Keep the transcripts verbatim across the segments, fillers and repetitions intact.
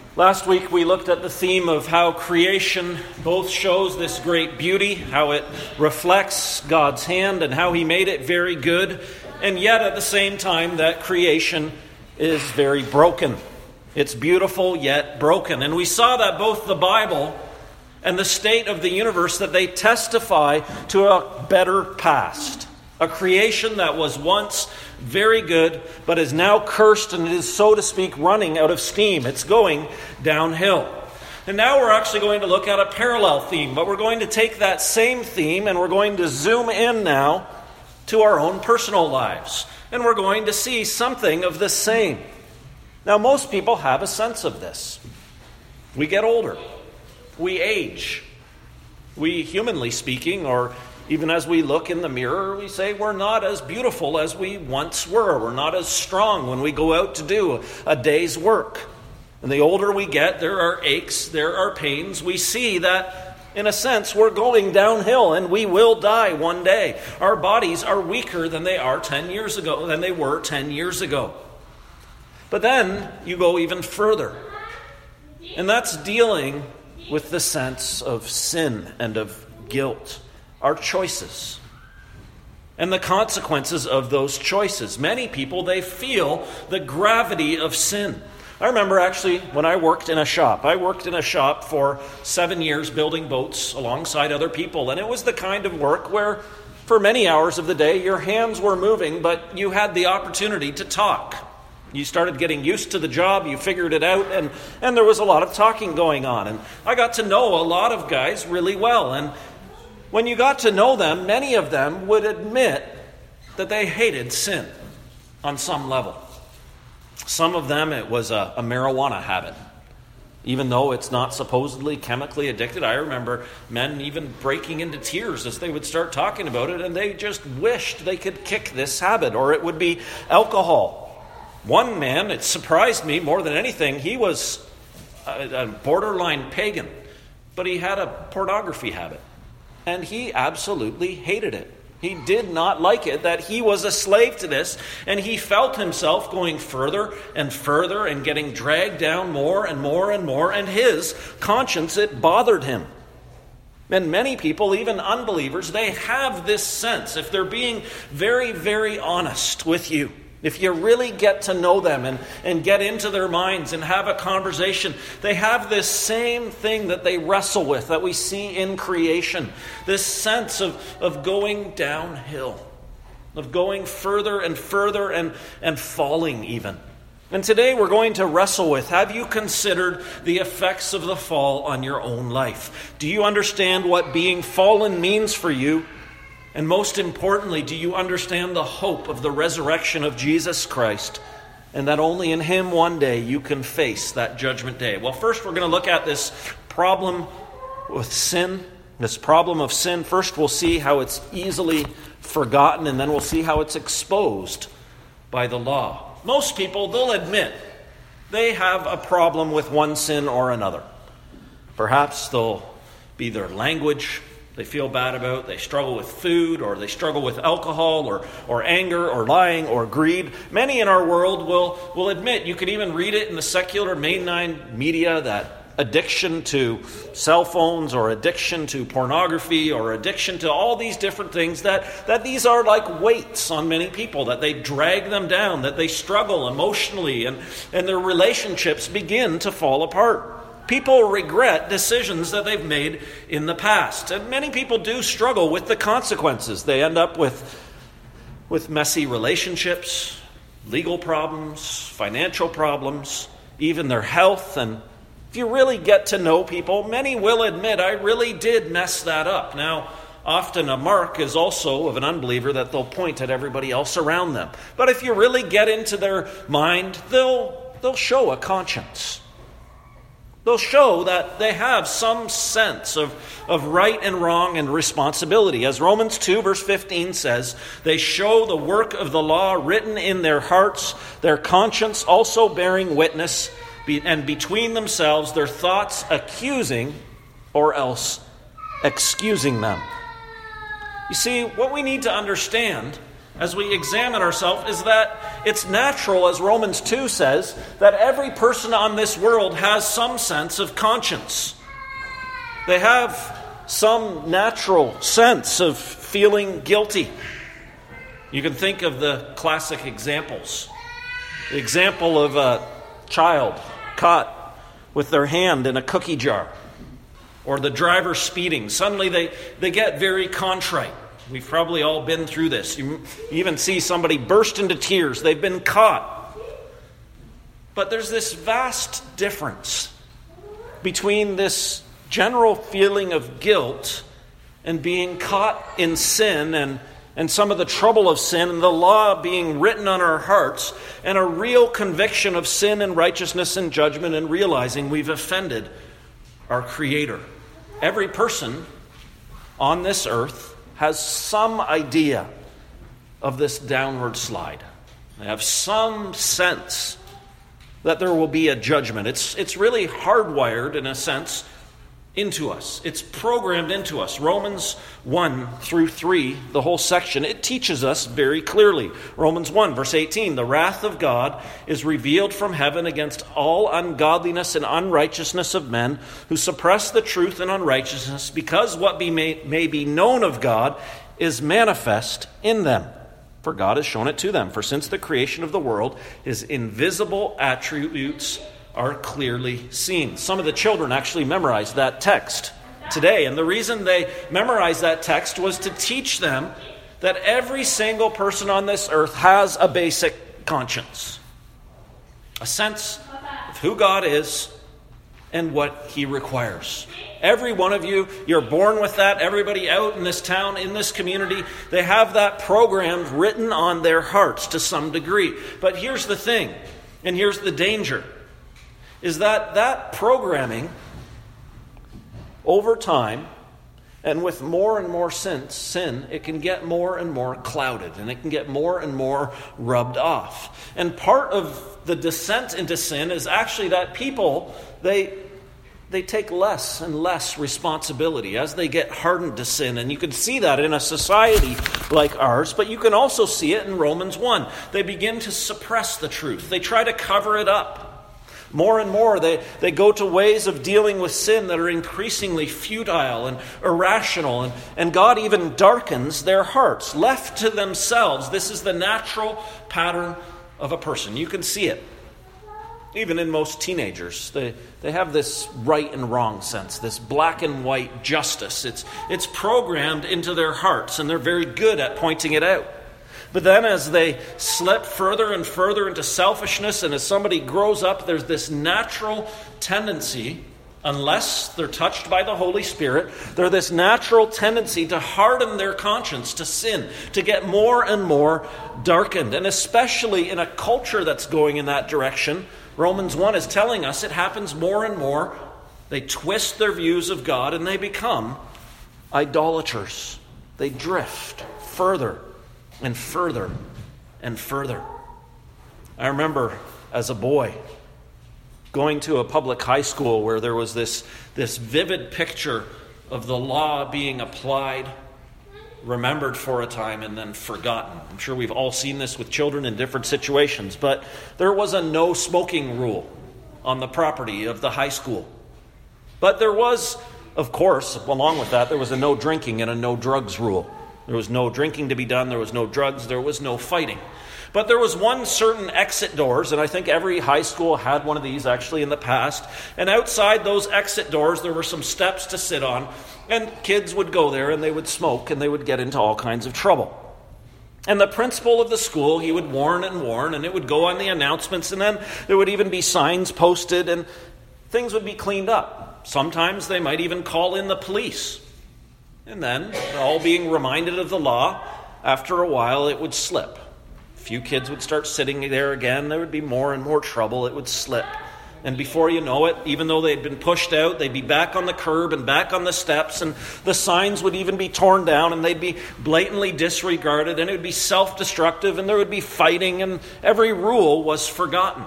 Last week we looked at the theme of how creation both shows this great beauty, how it reflects God's hand and how He made it very good, and yet at the same time that creation is very broken. It's beautiful yet broken. And we saw that both the Bible and the state of the universe, that they testify to a better past. A creation that was once very good, but is now cursed and is, so to speak, running out of steam. It's going downhill. And now we're actually going to look at a parallel theme, but we're going to take that same theme and we're going to zoom in now to our own personal lives. And we're going to see something of the same. Now, most people have a sense of this. We get older. We age. We, humanly speaking, or even as we look in the mirror, we say we're not as beautiful as we once were. We're not as strong when we go out to do a day's work. And the older we get, there are aches, there are pains. We see that, in a sense, we're going downhill and we will die one day. Our bodies are weaker than they are ten years ago, than they were ten years ago. But then you go even further. And that's dealing with the sense of sin and of guilt. Our choices and the consequences of those choices. Many people, they feel the gravity of sin. I remember actually when I worked in a shop. I worked in a shop for seven years building boats alongside other people. And it was the kind of work where for many hours of the day your hands were moving, but you had the opportunity to talk. You started getting used to the job, you figured it out, and, and there was a lot of talking going on. And I got to know a lot of guys really well. And when you got to know them, many of them would admit that they hated sin on some level. Some of them, it was a, a marijuana habit. Even though it's not supposedly chemically addicted, I remember men even breaking into tears as they would start talking about it, and they just wished they could kick this habit. Or it would be alcohol. One man, it surprised me more than anything, he was a, a borderline pagan, but he had a pornography habit. And he absolutely hated it. He did not like it, that he was a slave to this, and he felt himself going further and further and getting dragged down more and more and more, and his conscience, it bothered him. And many people, even unbelievers, they have this sense, if they're being very, very honest with you, if you really get to know them and, and get into their minds and have a conversation, they have this same thing that they wrestle with that we see in creation. This sense of, of going downhill, of going further and further and, and falling even. And today we're going to wrestle with, have you considered the effects of the fall on your own life? Do you understand what being fallen means for you? And most importantly, do you understand the hope of the resurrection of Jesus Christ, and that only in Him one day you can face that judgment day? Well, first we're going to look at this problem with sin, this problem of sin. First we'll see how it's easily forgotten, and then we'll see how it's exposed by the law. Most people, they'll admit they have a problem with one sin or another. Perhaps they'll be their language they feel bad about, they struggle with food, or they struggle with alcohol, or, or anger, or lying, or greed. Many in our world will, will admit, you can even read it in the secular mainline media, that addiction to cell phones, or addiction to pornography, or addiction to all these different things, that, that these are like weights on many people, that they drag them down, that they struggle emotionally, and, and their relationships begin to fall apart. People regret decisions that they've made in the past. And many people do struggle with the consequences. They end up with, with messy relationships, legal problems, financial problems, even their health. And if you really get to know people, many will admit, I really did mess that up. Now, often a mark is also of an unbeliever that they'll point at everybody else around them. But if you really get into their mind, they'll, they'll show a conscience. They'll show that they have some sense of, of right and wrong and responsibility. As Romans two verse fifteen says, they show the work of the law written in their hearts, their conscience also bearing witness, and between themselves their thoughts accusing or else excusing them. You see, what we need to understand as we examine ourselves is that it's natural, as Romans two says, that every person on this world has some sense of conscience. They have some natural sense of feeling guilty. You can think of the classic examples. The example of a child caught with their hand in a cookie jar, or the driver speeding. Suddenly they, they get very contrite. We've probably all been through this. You even see somebody burst into tears. They've been caught. But there's this vast difference between this general feeling of guilt and being caught in sin and, and some of the trouble of sin and the law being written on our hearts, and a real conviction of sin and righteousness and judgment, and realizing we've offended our Creator. Every person on this earth has some idea of this downward slide. They have some sense that there will be a judgment. It's, it's really hardwired, in a sense, into us. It's programmed into us. Romans one through three, the whole section, it teaches us very clearly. Romans one, verse eighteen, the wrath of God is revealed from heaven against all ungodliness and unrighteousness of men who suppress the truth in unrighteousness, because what be may, may be known of God is manifest in them. For God has shown it to them. For since the creation of the world, his invisible attributes are clearly seen. Some of the children actually memorized that text today. And the reason they memorized that text was to teach them that every single person on this earth has a basic conscience. A sense of who God is and what he requires. Every one of you, you're born with that. Everybody out in this town, in this community, they have that programmed written on their hearts to some degree. But here's the thing, and here's the danger, is that that programming, over time, and with more and more sin, sin, it can get more and more clouded, and it can get more and more rubbed off. And part of the descent into sin is actually that people, they they take less and less responsibility as they get hardened to sin. And you can see that in a society like ours, but you can also see it in Romans one. They begin to suppress the truth. They try to cover it up. More and more, they, they go to ways of dealing with sin that are increasingly futile and irrational, and, and God even darkens their hearts. Left to themselves, this is the natural pattern of a person. You can see it. Even in most teenagers, they, they have this right and wrong sense, this black and white justice. It's, it's programmed into their hearts, and they're very good at pointing it out. But then as they slip further and further into selfishness, and as somebody grows up, there's this natural tendency, unless they're touched by the Holy Spirit, there's this natural tendency to harden their conscience to sin, to get more and more darkened. And especially in a culture that's going in that direction, Romans one is telling us it happens more and more. They twist their views of God and they become idolaters. They drift further and further and further. I remember as a boy going to a public high school where there was this, this vivid picture of the law being applied, remembered for a time, and then forgotten. I'm sure we've all seen this with children in different situations, but there was a no smoking rule on the property of the high school. But there was, of course, along with that, there was a no drinking and a no drugs rule. There was no drinking to be done, there was no drugs, there was no fighting. But there was one certain exit doors, and I think every high school had one of these actually in the past. And outside those exit doors, there were some steps to sit on. And kids would go there and they would smoke and they would get into all kinds of trouble. And the principal of the school, he would warn and warn, and it would go on the announcements, and then there would even be signs posted, and things would be cleaned up. Sometimes they might even call in the police. And then, all being reminded of the law, after a while it would slip. A few kids would start sitting there again. There would be more and more trouble. It would slip. And before you know it, even though they'd been pushed out, they'd be back on the curb and back on the steps, and the signs would even be torn down, and they'd be blatantly disregarded, and it would be self-destructive, and there would be fighting, and every rule was forgotten.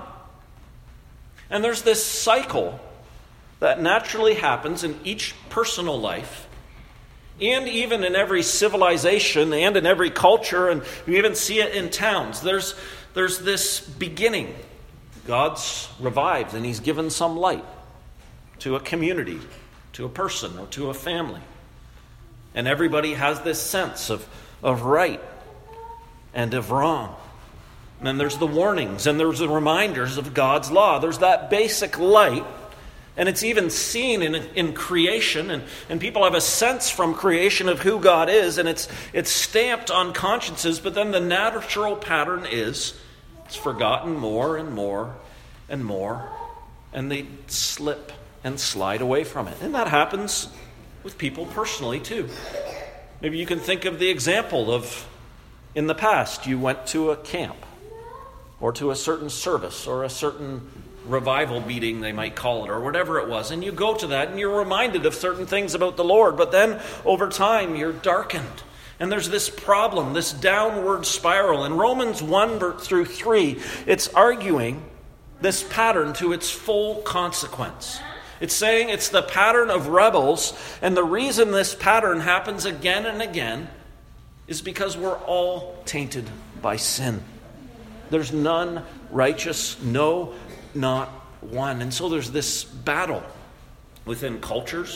And there's this cycle that naturally happens in each personal life And even in every civilization and in every culture, and you even see it in towns, there's, there's this beginning. God's revived and he's given some light to a community, to a person, or to a family. And everybody has this sense of, of right and of wrong. And then there's the warnings and there's the reminders of God's law. There's that basic light. And it's even seen in, in creation, and, and people have a sense from creation of who God is, and it's it's stamped on consciences, but then the natural pattern is it's forgotten more and more and more, and they slip and slide away from it. And that happens with people personally too. Maybe you can think of the example of in the past you went to a camp or to a certain service or a certain revival meeting, they might call it, or whatever it was. And you go to that and you're reminded of certain things about the Lord. But then over time you're darkened. And there's this problem, this downward spiral. In Romans one through three, it's arguing this pattern to its full consequence. It's saying it's the pattern of rebels. And the reason this pattern happens again and again is because we're all tainted by sin. There's none righteous, no not one. And so there's this battle within cultures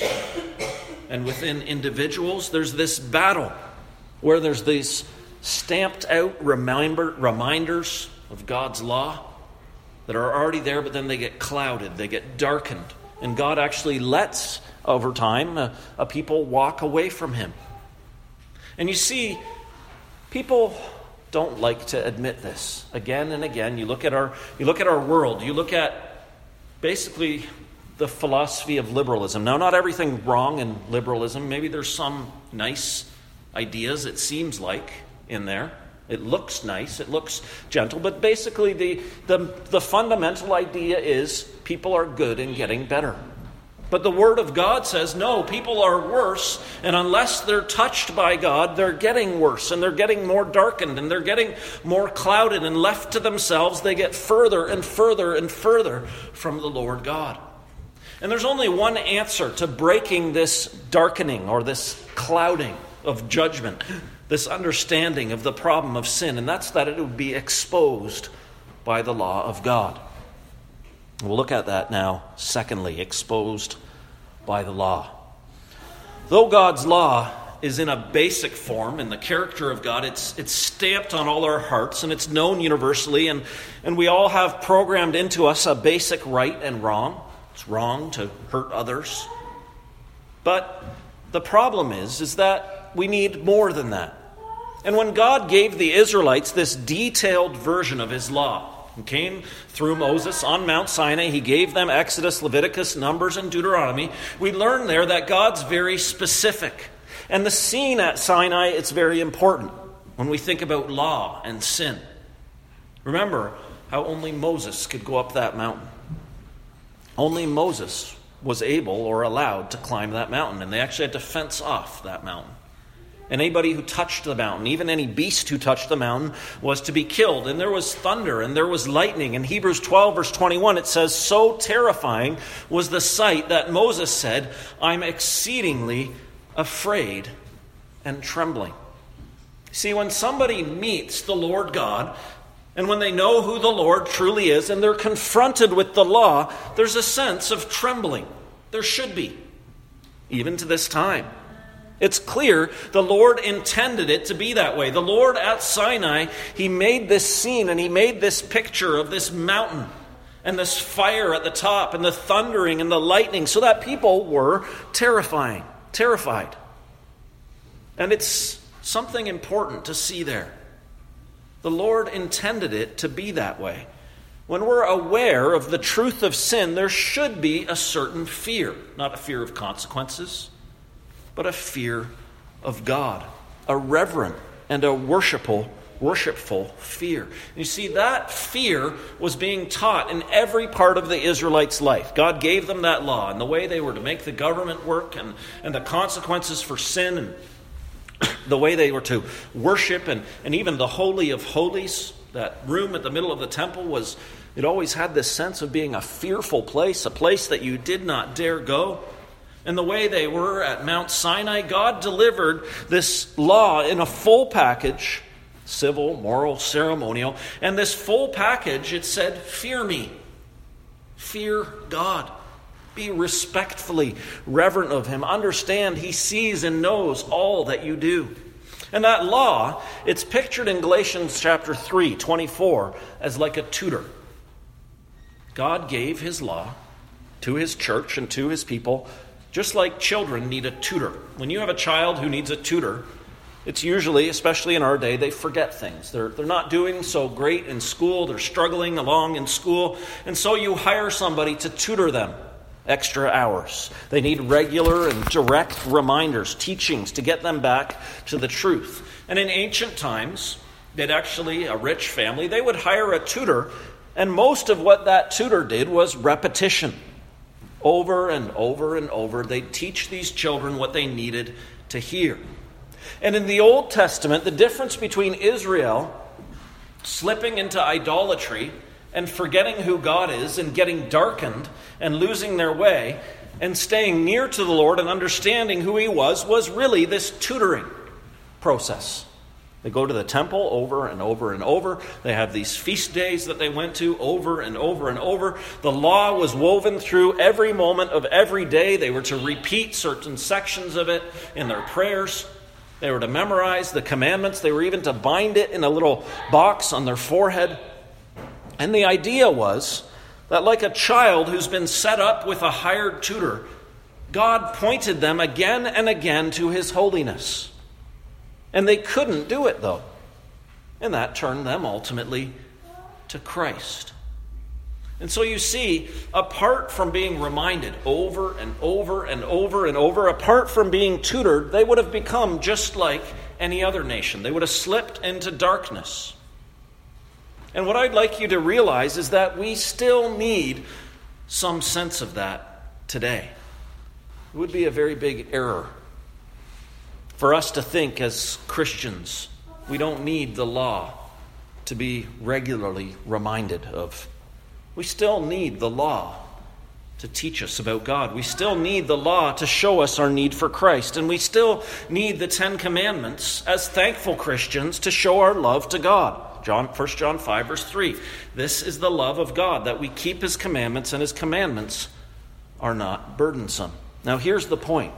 and within individuals. There's this battle where there's these stamped out reminder, reminders of God's law that are already there, but then they get clouded, they get darkened. And God actually lets, over time, a, a people walk away from him. And you see, people don't like to admit this. Again and again, you look at our you look at our world, you look at basically the philosophy of liberalism. Now, not everything wrong in liberalism. Maybe there's some nice ideas, it seems like, in there. It looks nice, it looks gentle, but basically the, the, the fundamental idea is people are good and getting better. But the Word of God says, no, people are worse, and unless they're touched by God, they're getting worse, and they're getting more darkened, and they're getting more clouded, and left to themselves, they get further and further and further from the Lord God. And there's only one answer to breaking this darkening or this clouding of judgment, this understanding of the problem of sin, and that's that it would be exposed by the law of God. We'll look at that now. Secondly, exposed by the law. Though God's law is in a basic form, in the character of God, it's it's stamped on all our hearts, and it's known universally, and, and we all have programmed into us a basic right and wrong. It's wrong to hurt others. But the problem is, is that we need more than that. And when God gave the Israelites this detailed version of his law, and came through Moses on Mount Sinai, he gave them Exodus, Leviticus, Numbers, and Deuteronomy. We learn there that God's very specific. And the scene at Sinai, it's very important when we think about law and sin. Remember how only Moses could go up that mountain. Only Moses was able or allowed to climb that mountain, and they actually had to fence off that mountain. And anybody who touched the mountain, even any beast who touched the mountain, was to be killed. And there was thunder and there was lightning. In Hebrews twelve, verse twenty-one, it says, so terrifying was the sight that Moses said, I'm exceedingly afraid and trembling. See, when somebody meets the Lord God, and when they know who the Lord truly is, and they're confronted with the law, there's a sense of trembling. There should be, even to this time. It's clear the Lord intended it to be that way. The Lord at Sinai, he made this scene and he made this picture of this mountain and this fire at the top and the thundering and the lightning so that people were terrifying, terrified. And it's something important to see there. The Lord intended it to be that way. When we're aware of the truth of sin, there should be a certain fear, not a fear of consequences, but a fear of God, a reverent and a worshipful, worshipful fear. You see, that fear was being taught in every part of the Israelites' life. God gave them that law and the way they were to make the government work and, and the consequences for sin and the way they were to worship and, and even the Holy of Holies, that room at the middle of the temple, was it always had this sense of being a fearful place, a place that you did not dare go. And the way they were at Mount Sinai, God delivered this law in a full package, civil, moral, ceremonial. And this full package, it said, fear me. Fear God. Be respectfully reverent of him. Understand he sees and knows all that you do. And that law, it's pictured in Galatians chapter three, twenty-four, as like a tutor. God gave his law to his church and to his people, just like children need a tutor. When you have a child who needs a tutor, it's usually, especially in our day, they forget things. They're, they're not doing so great in school. They're struggling along in school. And so you hire somebody to tutor them extra hours. They need regular and direct reminders, teachings to get them back to the truth. And in ancient times, they'd actually, a rich family, they would hire a tutor. And most of what that tutor did was repetition. Over and over and over, they'd teach these children what they needed to hear. And in the Old Testament, the difference between Israel slipping into idolatry and forgetting who God is and getting darkened and losing their way and staying near to the Lord and understanding who he was, was really this tutoring process. They go to the temple over and over and over. They have these feast days that they went to over and over and over. The law was woven through every moment of every day. They were to repeat certain sections of it in their prayers. They were to memorize the commandments. They were even to bind it in a little box on their forehead. And the idea was that like a child who's been set up with a hired tutor, God pointed them again and again to his holiness. And they couldn't do it, though. And that turned them ultimately to Christ. And so you see, apart from being reminded over and over and over and over, apart from being tutored, they would have become just like any other nation. They would have slipped into darkness. And what I'd like you to realize is that we still need some sense of that today. It would be a very big error for us to think as Christians we don't need the law to be regularly reminded of. We still need the law to teach us about God. We still need the law to show us our need for Christ. And we still need the Ten Commandments as thankful Christians to show our love to God. John, First John five, verse three. This is the love of God, that we keep his commandments, and his commandments are not burdensome. Now here's the point.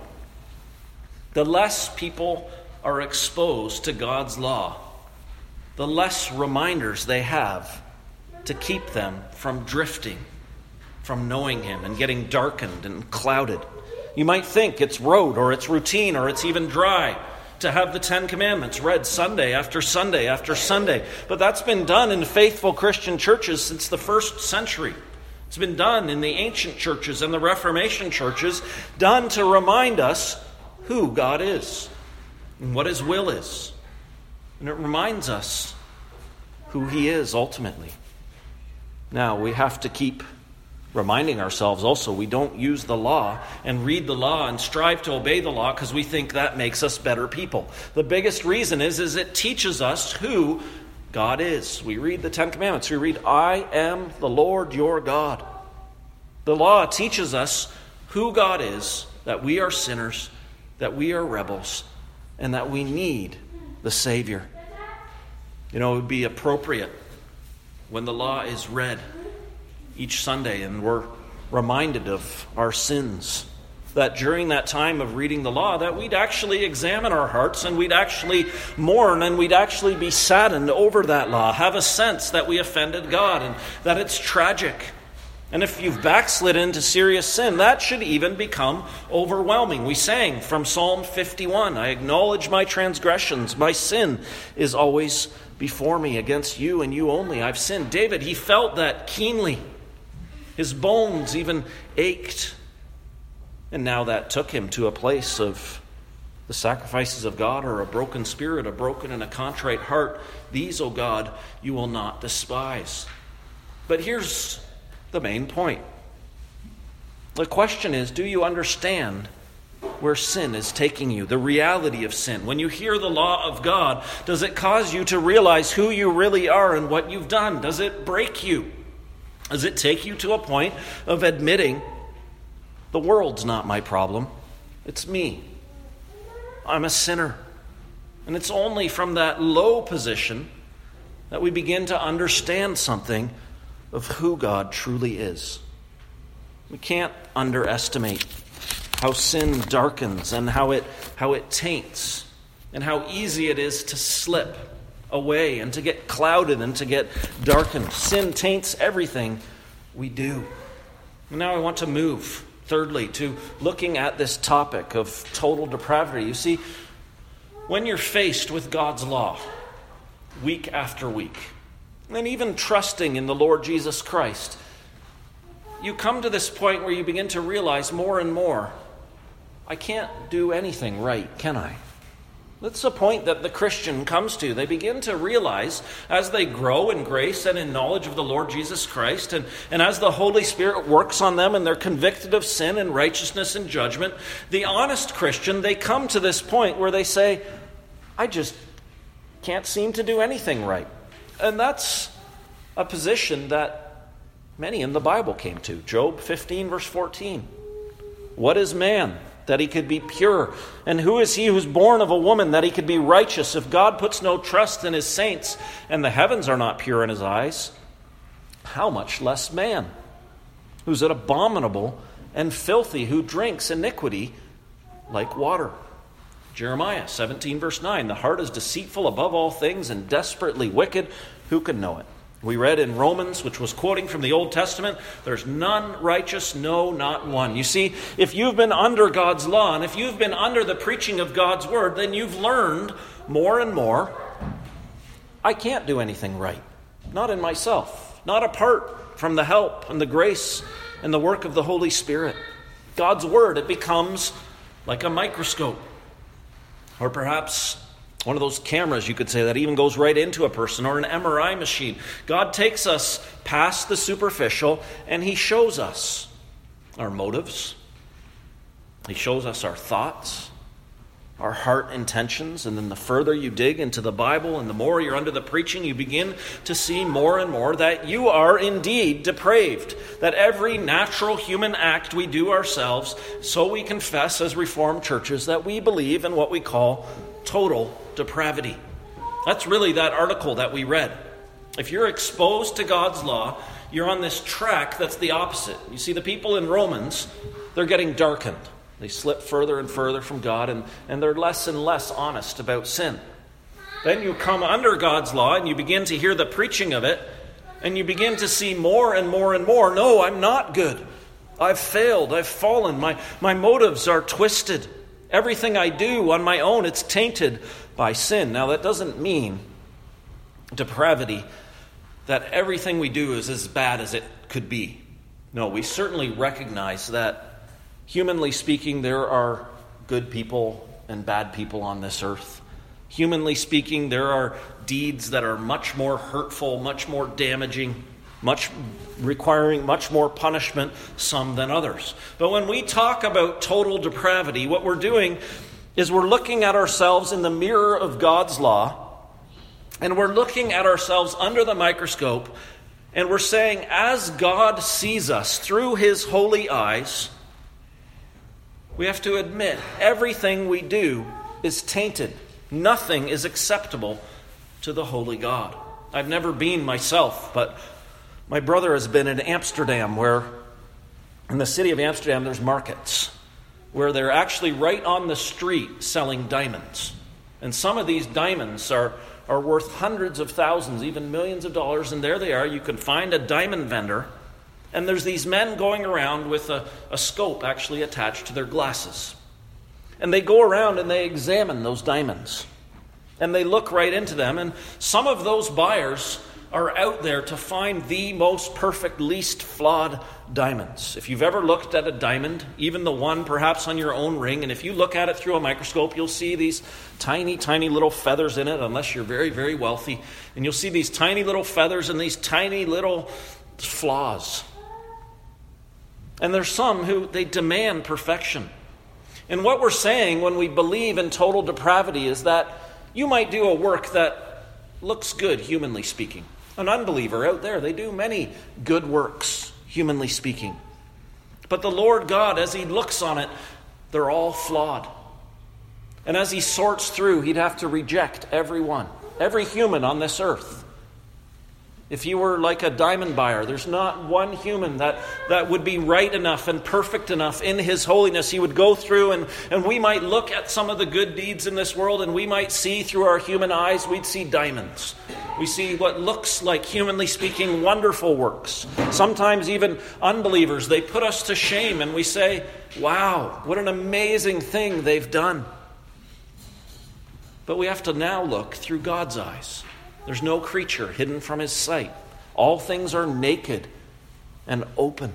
The less people are exposed to God's law, the less reminders they have to keep them from drifting, from knowing him and getting darkened and clouded. You might think it's rote or it's routine or it's even dry to have the Ten Commandments read Sunday after Sunday after Sunday. But that's been done in faithful Christian churches since the first century. It's been done in the ancient churches and the Reformation churches, done to remind us who God is and what his will is. And it reminds us who he is ultimately. Now, we have to keep reminding ourselves also we don't use the law and read the law and strive to obey the law because we think that makes us better people. The biggest reason is, is it teaches us who God is. We read the Ten Commandments. We read, I am the Lord your God. The law teaches us who God is, that we are sinners, that we are rebels, and that we need the Savior. You know, it would be appropriate when the law is read each Sunday and we're reminded of our sins, that during that time of reading the law, that we'd actually examine our hearts and we'd actually mourn and we'd actually be saddened over that law, have a sense that we offended God and that it's tragic. And if you've backslid into serious sin, that should even become overwhelming. We sang from Psalm fifty-one, I acknowledge my transgressions. My sin is always before me. Against you and you only I've sinned. David, he felt that keenly. His bones even ached. And now that took him to a place of the sacrifices of God are a broken spirit, a broken and a contrite heart. These, O God, you will not despise. But here's the main point. The question is, do you understand where sin is taking you? The reality of sin. When you hear the law of God, does it cause you to realize who you really are and what you've done? Does it break you? Does it take you to a point of admitting the world's not my problem? It's me. I'm a sinner. And it's only from that low position that we begin to understand something of who God truly is. We can't underestimate how sin darkens and how it how it taints and how easy it is to slip away and to get clouded and to get darkened. Sin taints everything we do. And now I want to move, thirdly, to looking at this topic of total depravity. You see, when you're faced with God's law, week after week, and even trusting in the Lord Jesus Christ, you come to this point where you begin to realize more and more, I can't do anything right, can I? That's the point that the Christian comes to. They begin to realize as they grow in grace and in knowledge of the Lord Jesus Christ, and, and as the Holy Spirit works on them and they're convicted of sin and righteousness and judgment, the honest Christian, they come to this point where they say, I just can't seem to do anything right. And that's a position that many in the Bible came to. Job fifteen, verse fourteen. What is man that he could be pure? And who is he who's born of a woman that he could be righteous? If God puts no trust in his saints, and the heavens are not pure in his eyes, how much less man, who's abominable and filthy, who drinks iniquity like water? Jeremiah seventeen, verse nine. The heart is deceitful above all things and desperately wicked. Who can know it? We read in Romans, which was quoting from the Old Testament, there's none righteous, no, not one. You see, if you've been under God's law, and if you've been under the preaching of God's word, then you've learned more and more, I can't do anything right. Not in myself. Not apart from the help and the grace and the work of the Holy Spirit. God's word, it becomes like a microscope. Or perhaps one of those cameras, you could say, that even goes right into a person, or an M R I machine. God takes us past the superficial, and he shows us our motives. He shows us our thoughts, our heart intentions. And then the further you dig into the Bible and the more you're under the preaching, you begin to see more and more that you are indeed depraved. That every natural human act we do ourselves, so we confess as Reformed churches that we believe in what we call total depravity. That's really that article that we read. If you're exposed to God's law, you're on this track that's the opposite. You see, the people in Romans, they're getting darkened. They slip further and further from God, and, and they're less and less honest about sin. Then you come under God's law, and you begin to hear the preaching of it, and you begin to see more and more and more, no, I'm not good. I've failed. I've fallen. My, my motives are twisted. Everything I do on my own, it's tainted by sin. Now, that doesn't mean depravity, that everything we do is as bad as it could be. No, we certainly recognize that, humanly speaking, there are good people and bad people on this earth. Humanly speaking, there are deeds that are much more hurtful, much more damaging, much requiring much more punishment, some than others. But when we talk about total depravity, what we're doing is we're looking at ourselves in the mirror of God's law, and we're looking at ourselves under the microscope, and we're saying, as God sees us through his holy eyes, we have to admit everything we do is tainted. Nothing is acceptable to the holy God. I've never been myself, but my brother has been in Amsterdam, where in the city of Amsterdam there's markets where they're actually right on the street selling diamonds. And some of these diamonds are, are worth hundreds of thousands, even millions of dollars. And there they are. You can find a diamond vendor, and there's these men going around with a, a scope actually attached to their glasses. And they go around and they examine those diamonds. And they look right into them. And some of those buyers are out there to find the most perfect, least flawed diamonds. If you've ever looked at a diamond, even the one perhaps on your own ring, and if you look at it through a microscope, you'll see these tiny, tiny little feathers in it, unless you're very, very wealthy. And you'll see these tiny little feathers and these tiny little flaws. And there's some who, they demand perfection. And what we're saying when we believe in total depravity is that you might do a work that looks good, humanly speaking. An unbeliever out there, they do many good works, humanly speaking. But the Lord God, as he looks on it, They're all flawed. And as he sorts through, he'd have to reject everyone, every human on this earth. If he were like a diamond buyer, there's not one human that, that would be right enough and perfect enough in his holiness. He would go through and, and we might look at some of the good deeds in this world and we might see through our human eyes, we'd see diamonds. We see what looks like, humanly speaking, wonderful works. Sometimes even unbelievers, they put us to shame and we say, wow, what an amazing thing they've done. But we have to now look through God's eyes. There's no creature hidden from his sight. All things are naked and open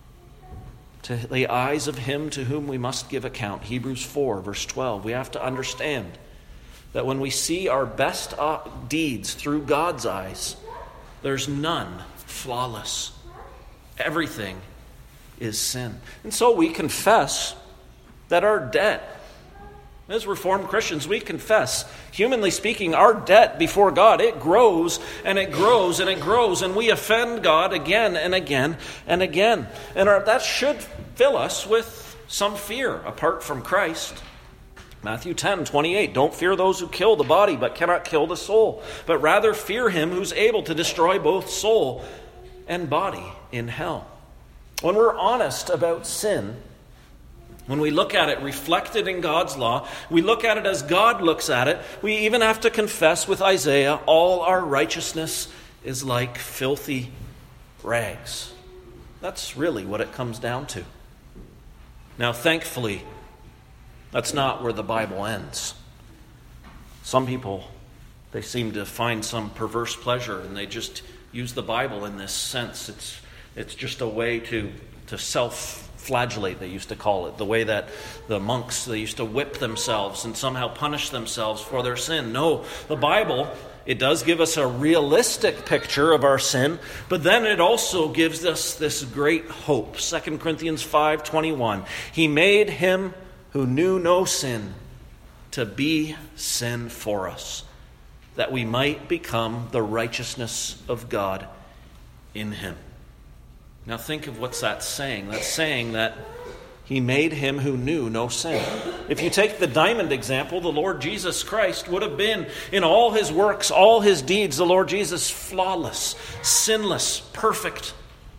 to the eyes of him to whom we must give account. Hebrews four, verse twelve. We have to understand that when we see our best deeds through God's eyes, there's none flawless. Everything is sin. And so we confess that our debt, as Reformed Christians, we confess, humanly speaking, our debt before God, it grows and it grows and it grows, and we offend God again and again and again. And our, that should fill us with some fear apart from Christ. Matthew ten, twenty-eight, don't fear those who kill the body but cannot kill the soul, but rather fear him who's able to destroy both soul and body in hell. When we're honest about sin, when we look at it reflected in God's law, we look at it as God looks at it. We even have to confess with Isaiah, all our righteousness is like filthy rags. That's really what it comes down to. Now, thankfully, that's not where the Bible ends. Some people, they seem to find some perverse pleasure and they just use the Bible in this sense. It's, it's just a way to, to self flagellate, they used to call it, the way that the monks, they used to whip themselves and somehow punish themselves for their sin. No, the Bible, it does give us a realistic picture of our sin, but then it also gives us this great hope. Second Corinthians five twenty-one, he made him who knew no sin to be sin for us, that we might become the righteousness of God in him. Now think of what's that saying. That's saying that he made him who knew no sin. If you take the diamond example, the Lord Jesus Christ would have been in all his works, all his deeds, the Lord Jesus flawless, sinless, perfect,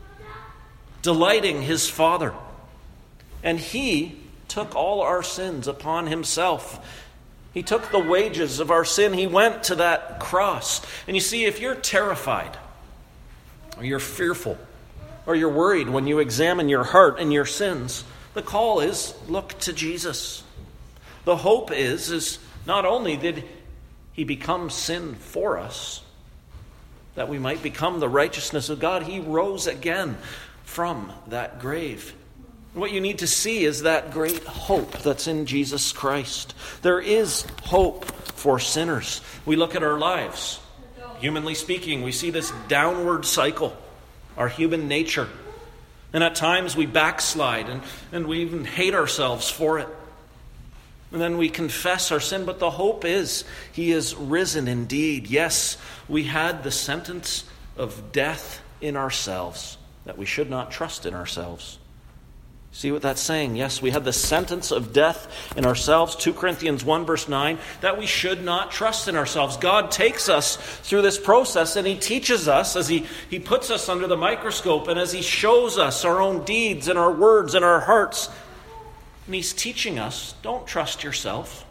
delighting his Father. And he took all our sins upon himself. He took the wages of our sin. He went to that cross. And you see, if you're terrified or you're fearful, or you're worried when you examine your heart and your sins, the call is, look to Jesus. The hope is, is not only did he become sin for us, that we might become the righteousness of God, he rose again from that grave. What you need to see is that great hope that's in Jesus Christ. There is hope for sinners. We look at our lives. Humanly speaking, we see this downward cycle. Our human nature. And at times we backslide and, and we even hate ourselves for it. And then we confess our sin, but the hope is he is risen indeed. Yes, we had the sentence of death in ourselves, that we should not trust in ourselves. See what that's saying? Yes, we had the sentence of death in ourselves. Second Corinthians one verse nine, that we should not trust in ourselves. God takes us through this process and he teaches us as he, he puts us under the microscope and as he shows us our own deeds and our words and our hearts. And he's teaching us, don't trust yourself.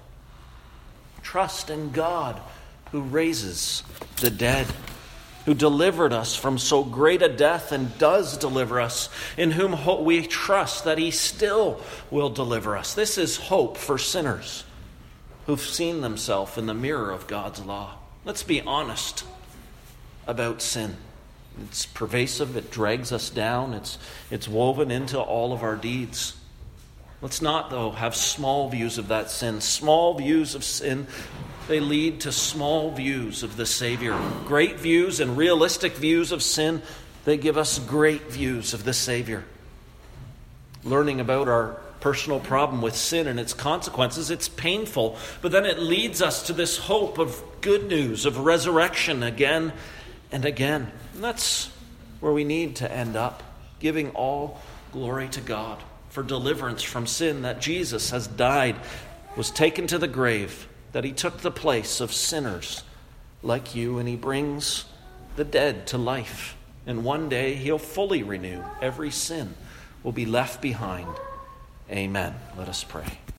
Trust in God who raises the dead, who delivered us from so great a death and does deliver us, in whom we trust that he still will deliver us. This is hope for sinners who've seen themselves in the mirror of God's law. Let's be honest about sin. It's pervasive, it drags us down, it's, it's woven into all of our deeds. Let's not, though, have small views of that sin. Small views of sin, they lead to small views of the Savior. Great views and realistic views of sin, they give us great views of the Savior. Learning about our personal problem with sin and its consequences, it's painful, but then it leads us to this hope of good news, of resurrection again and again. And that's where we need to end up, giving all glory to God. for deliverance from sin, that Jesus has died, was taken to the grave, that he took the place of sinners like you, and he brings the dead to life. And one day he'll fully renew. Every sin will be left behind. Amen. Let us pray.